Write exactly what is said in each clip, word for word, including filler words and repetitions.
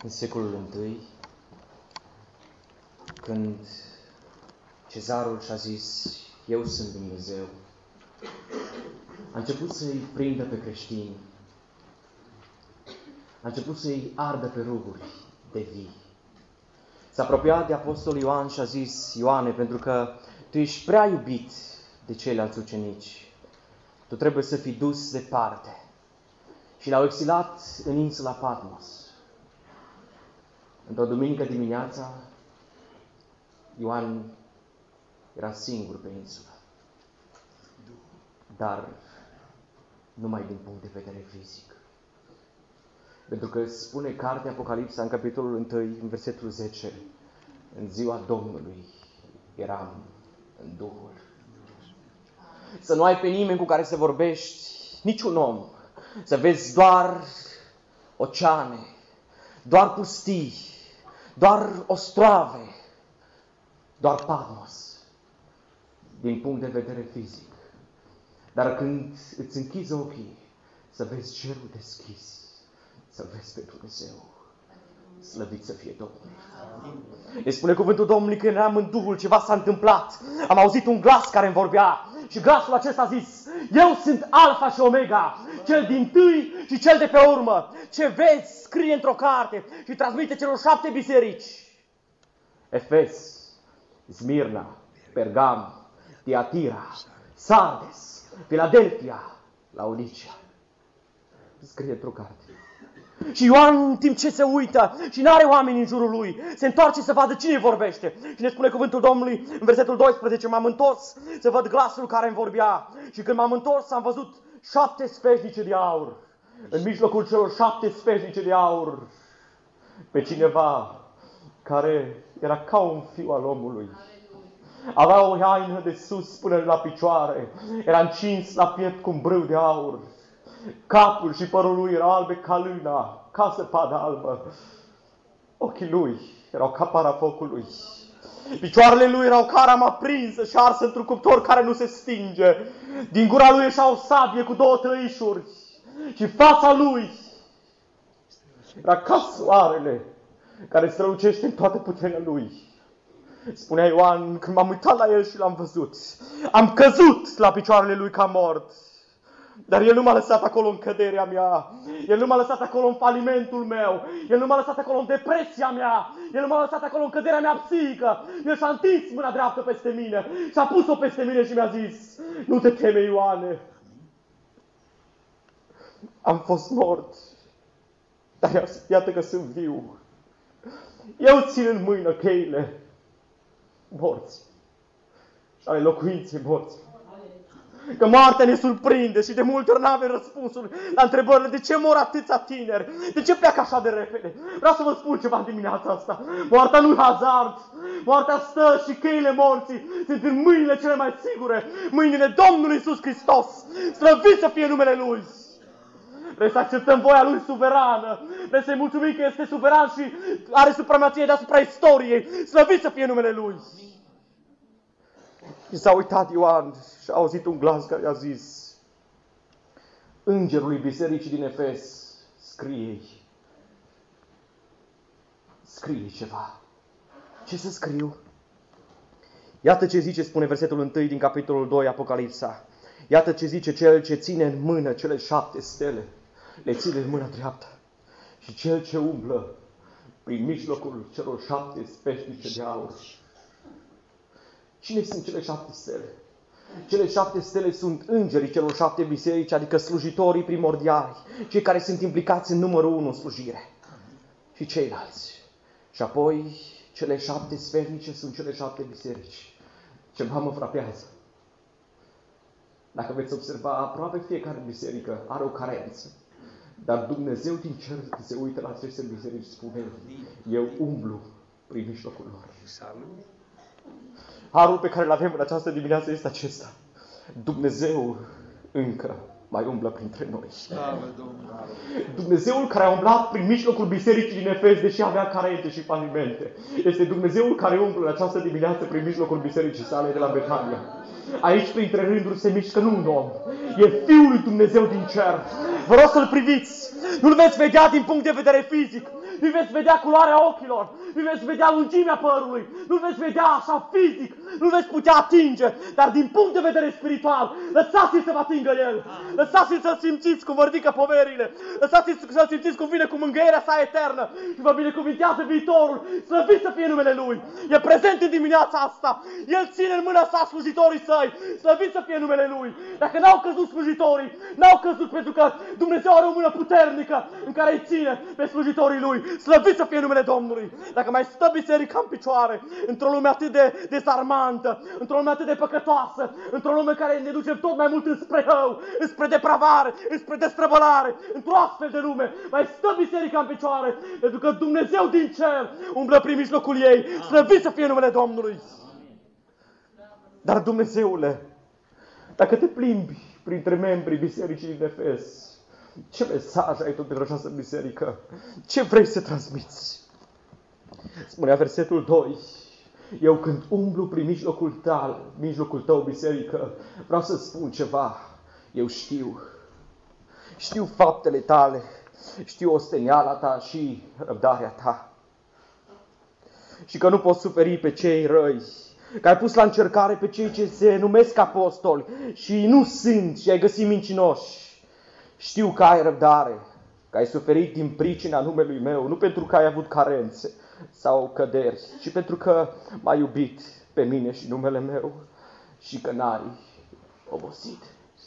în secolul întâi, când Cezarul și-a zis, eu sunt Dumnezeu, a început să-i prindă pe creștini, a început să-i ardă pe ruguri de vii. S-a apropiat de apostolul Ioan și a zis, Ioane, pentru că tu ești prea iubit de ceilalți ucenici, tu trebuie să fii dus departe. Și l-au exilat în insula Patmos. Într-o duminică dimineața, Ioan era singur pe insulă. Dar numai din punct de vedere fizic. Pentru că spune cartea Apocalipsa în capitolul unu, în versetul zece, în ziua Domnului eram în Duhul. Să nu ai pe nimeni cu care să vorbești, niciun om. Să vezi doar oceane, doar pustii, doar ostrave, doar Patmos, din punct de vedere fizic. Dar când îți închizi ochii, să vezi cerul deschis, să vezi pe Dumnezeu, slăvit să fie Domnul. Ne spune cuvântul Domnului că eram în Duhul, ceva s-a întâmplat. Am auzit un glas care îmi vorbea și glasul acesta a zis, eu sunt Alfa și Omega, cel dintâi și cel de pe urmă. Ce vezi scrie într-o carte și transmite celor șapte biserici. Efes, Smirna, Pergam, Tiatira, Sardes, Filadelfia, Laodicea. Scrie într-o carte. Și Ioan, în timp ce se uită și nu are oameni în jurul lui, se întoarce să vadă cine vorbește. Și ne spune cuvântul Domnului în versetul doisprezece, m-am întors să văd glasul care îmi vorbea. Și când m-am întors, am văzut șapte sfeșnice de aur. În mijlocul celor șapte sfeșnice de aur, pe cineva care era ca un fiu al omului. Avea o haină de sus până la picioare. Era încins la piept cu un brâu de aur. Capul și părul lui erau albe ca luna, ca zăpadă albă. Ochii lui erau ca para focului. Picioarele lui erau ca rama prinsă și arsă într-un cuptor care nu se stinge. Din gura lui ieșea o sabie cu două tăișuri. Și fața lui era ca soarele care strălucește în toată puterea lui. Spunea Ioan, când m-am uitat la el și l-am văzut, am căzut la picioarele lui ca mort. Dar El nu m-a lăsat acolo în căderea mea. El nu m-a lăsat acolo în falimentul meu. El nu m-a lăsat acolo în depresia mea. El nu m-a lăsat acolo în căderea mea psihică. El și-a întins mâna dreaptă peste mine. Și-a pus-o peste mine și mi-a zis, nu te teme, Ioane. Am fost mort. Dar iată că sunt viu. Eu țin în mână cheile morți și ale locuinței morți. Că moartea ne surprinde și de multe ori n-avem răspunsuri la întrebările de ce mor atâția tineri, de ce pleacă așa de repede. Vreau să vă spun ceva dimineața asta. Moartea nu-i hazard. Moartea stă și cheile morții sunt în mâinile cele mai sigure, mâinile Domnului Iisus Hristos. Slăvit să fie numele Lui. Vrem să acceptăm voia Lui suverană. Vrem să-i mulțumim că este suveran și are supremație deasupra istoriei. Slăvit să fie numele Lui. Și s-a uitat Ioan și a auzit un glas care i-a zis, îngerului bisericii din Efes, scrie-i. Scrie-i ceva. Ce să scriu? Iată ce zice, spune versetul unu din capitolul doi, Apocalipsa. Iată ce zice cel ce ține în mână cele șapte stele. Le ține în mâna dreaptă. Și cel ce umblă prin mijlocul celor șapte sfeșnice de aur. Cine sunt cele șapte stele? Cele șapte stele sunt îngerii celor șapte biserici, adică slujitorii primordiali, cei care sunt implicați în numărul unu în slujire. Și ceilalți. Și apoi, cele șapte sfeșnice sunt cele șapte biserici. Ceva mă frapează. Dacă veți observa, aproape fiecare biserică are o carență. Dar Dumnezeu din cer se uită la aceste biserici și spune, eu umblu prin mijlocul lor. Harul pe care îl avem în această dimineață este acesta. Dumnezeu încă mai umblă printre noi. Dumnezeul care a umblat prin mijlocul bisericii din Efes, deși avea carente și falimente, este Dumnezeul care umblă în această dimineață prin mijlocul bisericii sale de la Betania. Aici, printre rânduri, se mișcă nu un om. E Fiul lui Dumnezeu din cer. Vă rog să-L priviți. Nu-L veți vedea din punct de vedere fizic. nu veți vedea culoarea ochilor, nu veți vedea lungimea părului, nu veți vedea așa fizic, nu veți putea atinge, dar din punct de vedere spiritual, lăsați-l să vă atingă el, lăsați-l să simțiți cum vă ridică poverile, lăsați-l să simțiți cum vine cu mângâierea sa eternă și vă binecuvintează viitorul, slăvit să fie numele Lui, e prezent în dimineața asta, El ține în mâna sa slujitorii săi, slăvit să fie numele Lui. Dacă n-au căzut slujitorii, n-au căzut pentru că Dumnezeu are o mână puternică în care îi ține pe slujitorii Lui, slăvit să fie numele Domnului. Dacă mai stă biserica în picioare, într-o lume atât de dezarmantă, într-o lume atât de păcătoasă, într-o lume care ne duce tot mai mult înspre rău, înspre depravare, înspre destrăbălare, într-o astfel de lume, mai stă biserica în picioare, pentru că Dumnezeu din cer umblă prin mijlocul ei, slăvit să fie numele Domnului. Dar Dumnezeule, dacă te plimbi printre membrii bisericii din Efes, ce mesaj ai tu pentru această biserică? Ce vrei să transmiți? Spunea versetul doi, eu când umblu prin mijlocul tău, mijlocul tău, biserică, vreau să spun ceva. Eu știu, știu faptele tale, știu osteniala ta și răbdarea ta. Și că nu poți suferi pe cei răi, că ai pus la încercare pe cei ce se numesc apostoli și nu sunt și ai găsit mincinoși. Știu că ai răbdare, că ai suferit din pricina numelui meu, nu pentru că ai avut carențe sau căderi, ci pentru că m-ai iubit pe mine și numele meu și că n-ai obosit.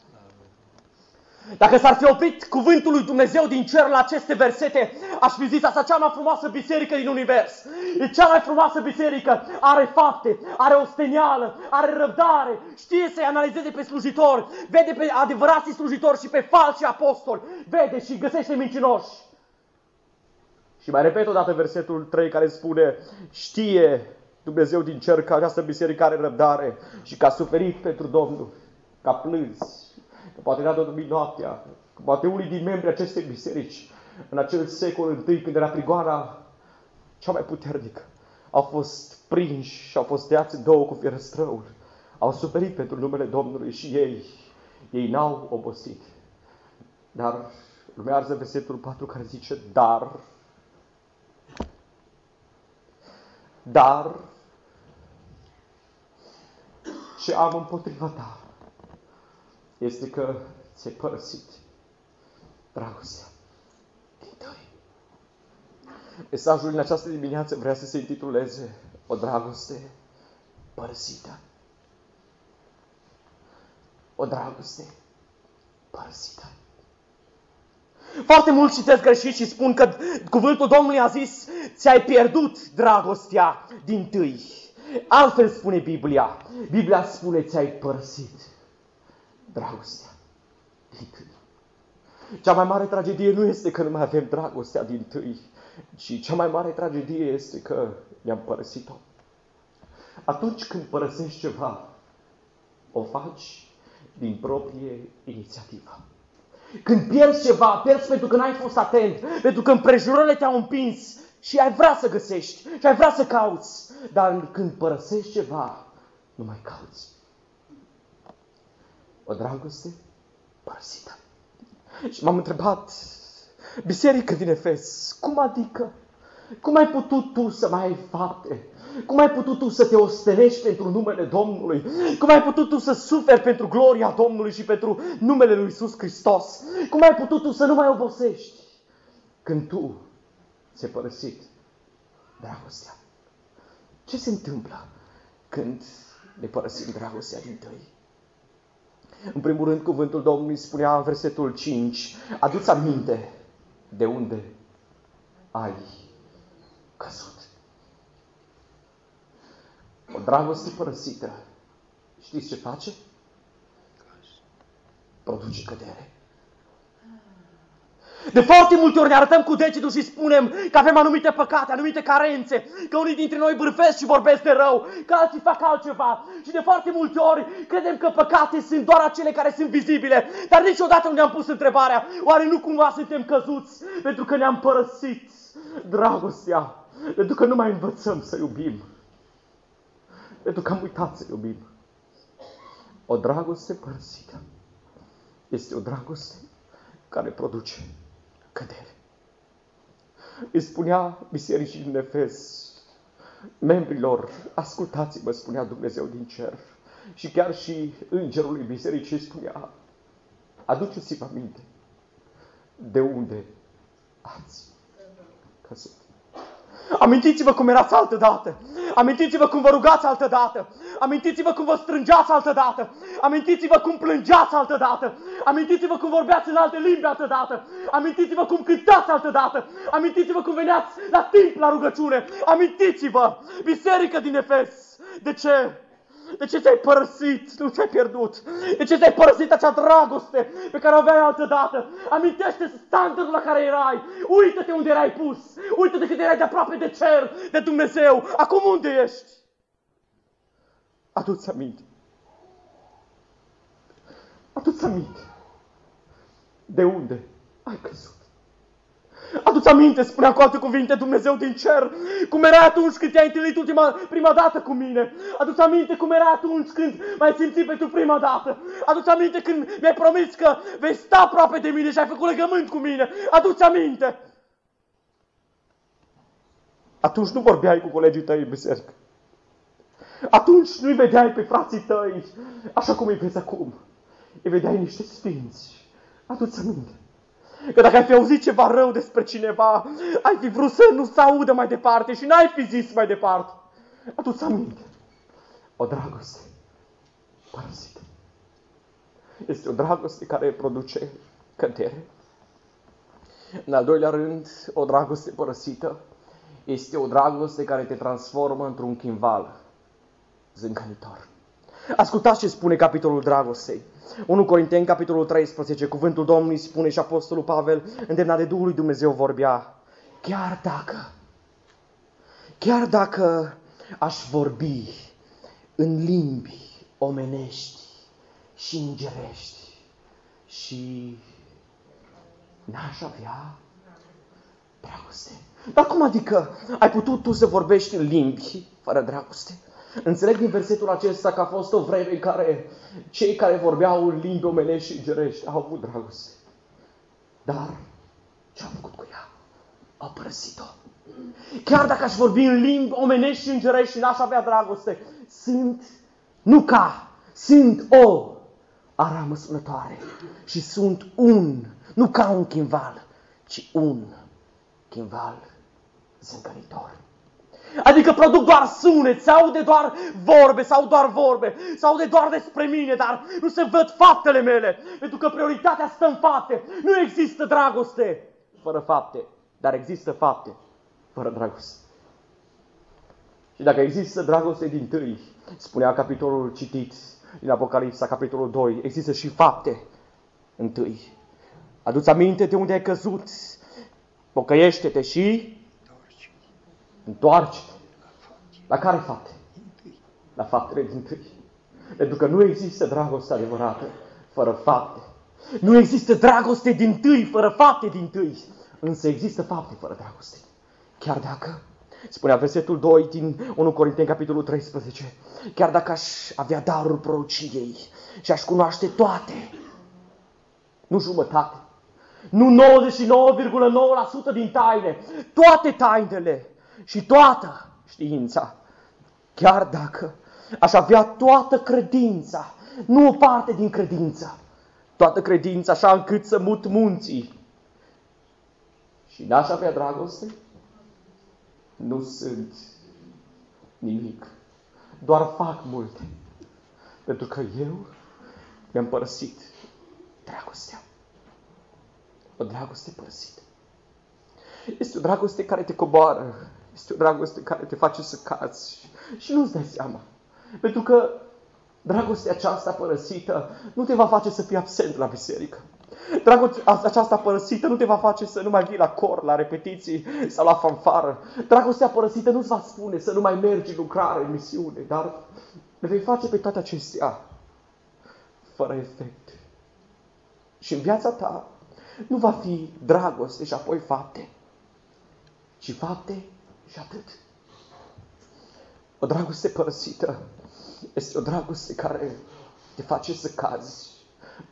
Dacă s-ar fi oprit cuvântul lui Dumnezeu din cer la aceste versete, aș fi zis asta cea mai frumoasă biserică din univers. E cea mai frumoasă biserică, are fapte, are ostenială, are răbdare, știe să-i analizeze pe slujitori, vede pe adevărații slujitori și pe falși apostoli, vede și găsește mincinoși. Și mai repet odată versetul trei care spune, știe Dumnezeu din cer că această biserică are răbdare și că a suferit pentru Domnul, că a plâns, că poate n-a dormit noaptea, că poate unii din membrii acestei biserici, în acel secol întâi, când era prigoana cea mai puternică, au fost prinși și au fost tăiați în două cu fierăstrăul, au suferit pentru numele Domnului și ei, ei n-au obosit. Dar urmează versetul patru care zice, dar, dar, ce am împotriva ta este că ți-ai părăsit dragostea din tăi. Mesajul în această dimineață vrea să se intituleze o dragoste părăsită. O dragoste părăsită. Foarte mulți citesc greșit și spun că cuvântul Domnului a zis ți-ai pierdut dragostea din tâi. Altfel spune Biblia. Biblia spune ți-ai părăsit dragostea din tâi. Cea mai mare tragedie nu este că nu mai avem dragostea din tâi, ci cea mai mare tragedie este că ne-am părăsit-o. Atunci când părăsești ceva, o faci din proprie inițiativă. Când pierzi ceva, pierzi pentru că n-ai fost atent, pentru că împrejurările te-au împins și ai vrea să găsești și ai vrea să cauți. Dar când părăsești ceva, nu mai cauți. O dragoste părăsită. Și m-am întrebat, biserică din Efes, cum adică? Cum ai putut tu să mai ai fapte? Cum ai putut tu să te ostenești pentru numele Domnului? Cum ai putut tu să suferi pentru gloria Domnului și pentru numele lui Iisus Hristos? Cum ai putut tu să nu mai obosești când tu ți-ai părăsit dragostea? Ce se întâmplă când ne părăsim dragostea din tăi? În primul rând, cuvântul Domnului spunea în versetul cinci, adu-ți aminte de unde ai căzut. O dragoste părăsită, știți ce face? Produce cădere. De foarte multe ori ne arătăm cu degetul și spunem că avem anumite păcate, anumite carențe, că unii dintre noi bârfesc și vorbesc de rău, că alții fac altceva. Și de foarte multe ori credem că păcate sunt doar acele care sunt vizibile, dar niciodată nu ne-am pus întrebarea, oare nu cumva suntem căzuți pentru că ne-am părăsit dragostea, pentru că nu mai învățăm să iubim, pentru că am uitat să iubim. O dragoste părăsită este o dragoste care produce cădere. îi spunea bisericii din Efes, membrilor, ascultați-mă, spunea Dumnezeu din cer. Și chiar și îngerului bisericii spunea, aduceți-vă aminte de unde ați căzut. Amintiți-vă cum erați altă dată. Amintiți-vă cum vă rugați altă dată. Amintiți-vă cum vă strângeați altă dată. Amintiți-vă cum plângeați altă dată. Amintiți-vă cum vorbeați în alte limbi altă dată. Amintiți-vă cum cântați altă dată. Amintiți-vă cum veneați la timp la rugăciune. Amintiți-vă, biserică din Efes. De ce? De ce ți-ai părăsit? Nu ți-ai pierdut. De ce ți-ai părăsit acea dragoste pe care o aveai altă dată? Amintește standardul la care erai. Uită-te unde erai pus. Uită-te cât erai de aproape de cer, de Dumnezeu. Acum unde ești? Adu-ți aminte. Adu-ți aminte. De unde ai căzut? Adu-ți aminte, spunea cu alte cuvinte Dumnezeu din cer, cum era atunci când te-ai întâlnit ultima, prima dată cu mine. Adu-ți aminte cum era atunci când m-ai simțit pentru prima dată. Adu-ți aminte când mi-ai promis că vei sta aproape de mine și ai făcut legământ cu mine. Adu-ți aminte. Atunci nu vorbeai cu colegii tăi în biserică. Atunci nu-i vedeai pe frații tăi așa cum îi vezi acum. Îi vedeai niște sfinți. Adu-ți aminte. Că dacă ai fi auzit ceva rău despre cineva, ai fi vrut să nu se audă mai departe și n-ai fi zis mai departe. Adu-ți aminte. O dragoste părăsită. Este o dragoste care produce cădere. În al doilea rând, o dragoste părăsită este o dragoste care te transformă într-un chimval zângănitor. Ascultați ce spune capitolul dragostei. unu Corinteni, capitolul treisprezece, cuvântul Domnului spune și Apostolul Pavel, îndemnat de Duhul lui Dumnezeu, vorbea, chiar dacă, chiar dacă aș vorbi în limbi omenești și îngerești și n-aș avea dragoste. Dar cum adică ai putut tu să vorbești în limbi fără dragoste? Înțeleg din versetul acesta că a fost o vreme în care cei care vorbeau în limbi omenești și îngerești au avut dragoste. Dar ce au făcut cu ea? Au părăsit-o. Chiar dacă aș vorbi în limbi omenești și îngerești și n-aș avea dragoste, sunt, nu ca, sunt o aramă sunătoare și sunt un, nu ca un chimval, ci un chimval zângănitor. Adică produc doar sunet, se aude doar vorbe, sau doar vorbe, se aude doar despre mine, dar nu se văd faptele mele, pentru că prioritatea stă în fapte. Nu există dragoste fără fapte, dar există fapte fără dragoste. Și dacă există dragoste din tâi, spunea capitolul citit din Apocalipsa, capitolul doi, există și fapte întâi. Adu-ți aminte de unde ai căzut, pocăiește-te și întoarce-te. La care fapte? La faptele din tâi. Pentru că nu există dragoste adevărată fără fapte. Nu există dragoste din tâi fără fapte din tâi. Însă există fapte fără dragoste. Chiar dacă, spunea versetul doi din unu Corinteni, capitolul treisprezece, chiar dacă aș avea darul prorociei și aș cunoaște toate, nu jumătate, nu nouăzeci și nouă virgulă nouă la sută din taine, toate tainele și toată știința, chiar dacă aș avea toată credința, nu o parte din credință, toată credința așa încât să mut munții și n-aș avea dragoste, nu sunt nimic, doar fac multe, pentru că eu mi-am părăsit dragostea. O dragoste părăsită. Este o dragoste care te coboară. Este o dragoste care te face să cazi și nu-ți dai seama. Pentru că dragostea aceasta părăsită nu te va face să fii absent la biserică. Dragostea aceasta părăsită nu te va face să nu mai vii la cor, la repetiții sau la fanfară. Dragostea părăsită nu-ți va spune să nu mai mergi în lucrare, în misiune, dar le vei face pe toate acestea fără efect. Și în viața ta nu va fi dragoste și apoi fapte, ci fapte și atât. O dragoste părăsită este o dragoste care te face să cazi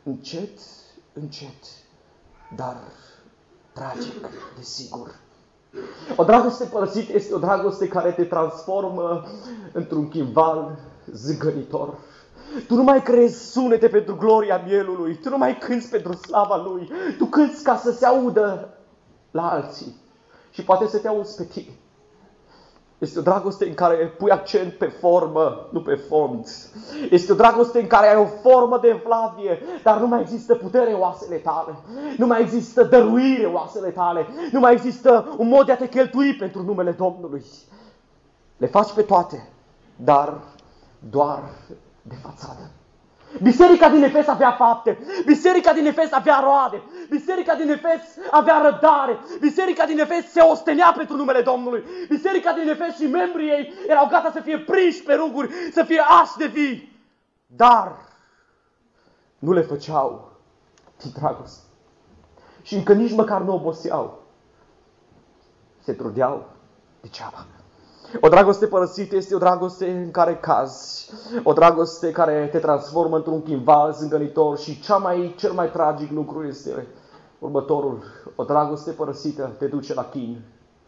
încet, încet, dar tragic, desigur, O dragoste părăsită este o dragoste care te transformă într-un chimval zângănitor. Tu nu mai creezi sunete pentru gloria mielului, tu nu mai cânți pentru slava lui, tu cânți ca să se audă la alții și poate să te auzi pe tine. Este o dragoste în care pui accent pe formă, nu pe fond. Este o dragoste în care ai o formă de evlavie, dar nu mai există putere în oasele tale. Nu mai există dăruire în oasele tale. Nu mai există un mod de a te cheltui pentru numele Domnului. Le faci pe toate, dar doar de fațadă. Biserica din Efes avea fapte, biserica din Efes avea roade, biserica din Efes avea răbdare, biserica din Efes se ostenea pentru numele Domnului, biserica din Efes și membrii ei erau gata să fie prinși pe ruguri, să fie ași de vii, dar nu le făceau din dragoste și încă nici măcar nu oboseau, se trudeau degeaba. O dragoste părăsită este o dragoste în care cazi, o dragoste care te transformă într-un chimval zângănitor și cea mai, cel mai tragic lucru este următorul. O dragoste părăsită te duce la chin.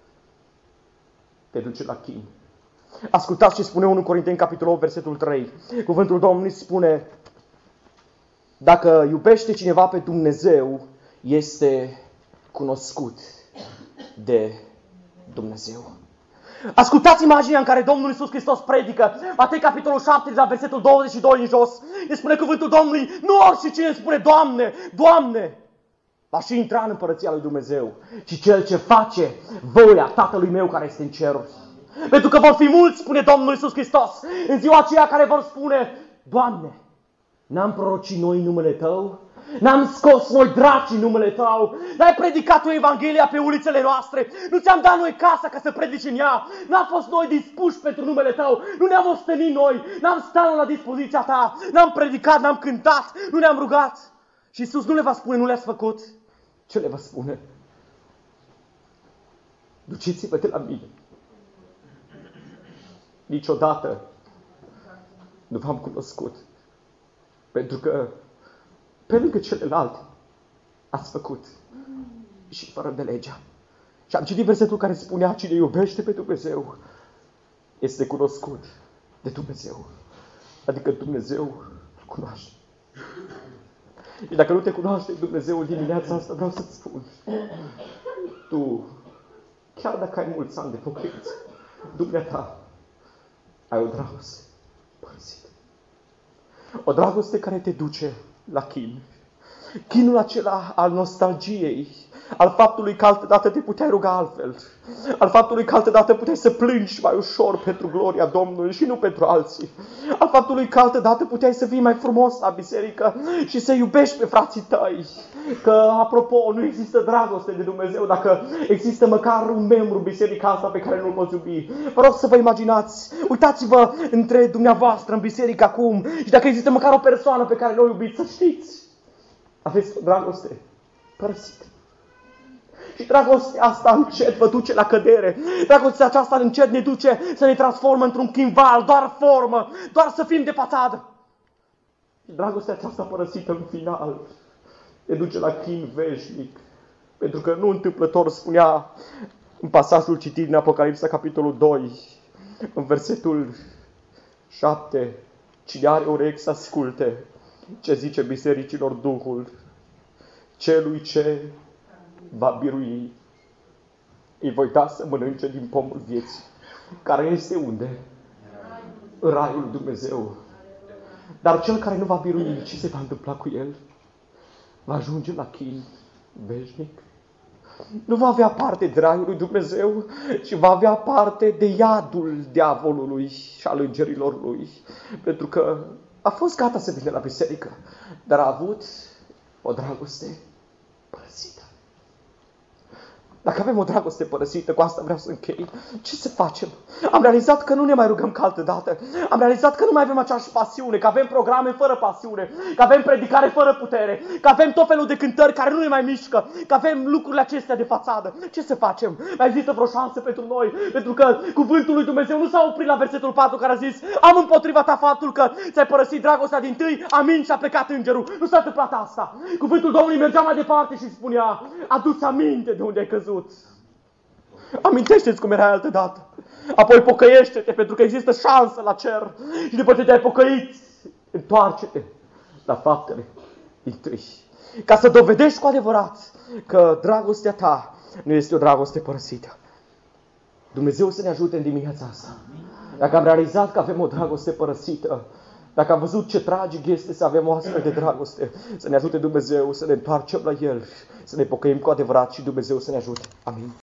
Te duce la chin. Ascultați ce spune unu Corinteni, capitolul opt, versetul trei. Cuvântul Domnului spune: dacă iubește cineva pe Dumnezeu, este cunoscut de Dumnezeu. Ascultați imaginea în care Domnul Iisus Hristos predică. Matei, capitolul șapte, de la versetul douăzeci și doi în jos. Ne spune cuvântul Domnului: nu orice cine spune Doamne, Doamne, va și intra în împărăția lui Dumnezeu, ci cel ce face voia Tatălui meu care este în ceruri. Pentru că vor fi mulți, spune Domnul Iisus Hristos, în ziua aceea care vor spune: Doamne, n-am prorocit noi numele Tău? N-am scos noi draci în numele Tău? N-ai predicat Tu Evanghelia pe ulițele noastre? Nu ți-am dat noi casa ca să predici în ea? N-am fost noi dispuși pentru numele Tău? Nu ne-am ostenit noi? N-am stat la dispoziția Ta? N-am predicat, n-am cântat, nu ne-am rugat? Și Iisus nu le va spune: nu le-ați făcut? Ce le va spune? Duceți-vă de la mine. Niciodată nu v-am cunoscut. Pentru că pe lângă celelalte ați făcut și fără de legea. Și am citit versetul care spunea: cine iubește pe Dumnezeu este cunoscut de Dumnezeu. Adică Dumnezeu îl cunoaște. Și dacă nu te cunoaște Dumnezeu, dimineața asta vreau să-ți spun: tu, chiar dacă ai mulți ani de pocăință, dumneata ai o dragoste părăsită. O dragoste care te duce la chin. Chinul acela al nostalgiei, al faptului că altădată te puteai ruga altfel, al faptului că altădată puteai să plângi mai ușor pentru gloria Domnului și nu pentru alții, al faptului că altădată puteai să fii mai frumos la biserică și să iubești pe frații tăi. Că, apropo, nu există dragoste de Dumnezeu dacă există măcar un membru în biserica asta pe care nu-l poți iubi. Vă rog să vă imaginați, uitați-vă între dumneavoastră în biserică acum și dacă există măcar o persoană pe care nu o iubiți, să știți, aveți o dragoste părăsită. Și dragostea asta încet vă duce la cădere. Dragostea aceasta încet ne duce să ne transformă într-un chimval, doar formă, doar să fim de fațadă. Și dragostea aceasta părăsită în final ne duce la chin veșnic. Pentru că nu întâmplător spunea în pasajul citit în Apocalipsa, capitolul doi, în versetul șapte, cine are urechi să asculte ce zice bisericilor Duhul, celui ce va birui, îi voi da să mănânce din pomul vieții, care este unde? În raiul lui Dumnezeu. Dar cel care nu va birui, ce se va întâmpla cu el? Va ajunge la chin veșnic. Nu va avea parte de raiul lui Dumnezeu, ci va avea parte de iadul diavolului și al îngerilor lui. Pentru că a fost gata să vină la biserică, dar a avut o dragoste părăsită. Dacă avem o dragoste părăsită, cu asta vreau să închei, ce să facem? Am realizat că nu ne mai rugăm ca altădată. Am realizat că nu mai avem aceeași pasiune, că avem programe fără pasiune, că avem predicare fără putere, că avem tot felul de cântări care nu ne mai mișcă, că avem lucrurile acestea de fațadă. Ce să facem? Mai există vreo șansă pentru noi? Pentru că cuvântul lui Dumnezeu nu s-a oprit la versetul patru care a zis: am împotriva ta faptul că ți-ai părăsit dragostea din tâi, amin, și a plecat îngerul. Nu s-a întâmplat asta. Cuvântul Domnului mergea mai departe și spunea: adu-ți aminte de unde ai căzut. Amintește-ți cum erai altă dată. Apoi pocăiește-te, pentru că există șansă la cer. Și după ce te-ai pocăit, întoarce-te la faptele dintâi. Ca să dovedești cu adevărat că dragostea ta nu este o dragoste părăsită. Dumnezeu să ne ajute în dimineața asta. Dacă am realizat că avem o dragoste părăsită, dacă am văzut ce tragic este să avem o astfel de dragoste, să ne ajute Dumnezeu să ne întoarcem la El, să ne pocăim cu adevărat și Dumnezeu să ne ajute. Amin.